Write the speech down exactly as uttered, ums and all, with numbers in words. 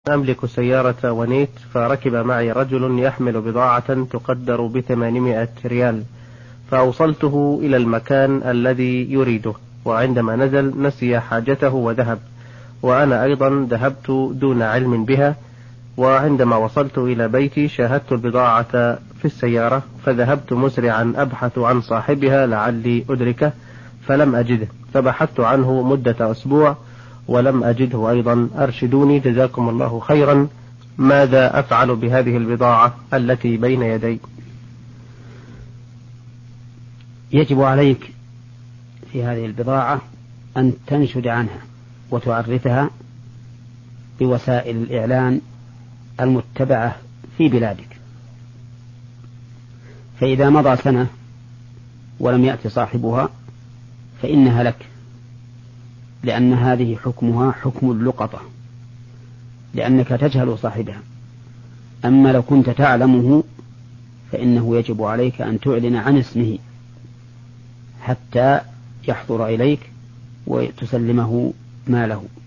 أملك سيارة ونيت، فركب معي رجل يحمل بضاعة تقدر بثمانمائة ريال، فأوصلته إلى المكان الذي يريده، وعندما نزل نسي حاجته وذهب، وأنا أيضا ذهبت دون علم بها. وعندما وصلت إلى بيتي شاهدت البضاعة في السيارة، فذهبت مسرعا أبحث عن صاحبها لعلي أدركه، فلم أجده، فبحثت عنه مدة أسبوع ولم أجده أيضا. أرشدوني جزاكم الله خيرا، ماذا أفعل بهذه البضاعة التي بين يدي؟ يجب عليك في هذه البضاعة أن تنشد عنها وتعرفها بوسائل الإعلان المتبعة في بلادك، فإذا مضى سنة ولم يأتي صاحبها فإنها لك، لأن هذه حكمها حكم اللقطة، لأنك تجهل صاحبها. أما لو كنت تعلمه فإنه يجب عليك أن تعلن عن اسمه حتى يحضر إليك وتسلمه ماله.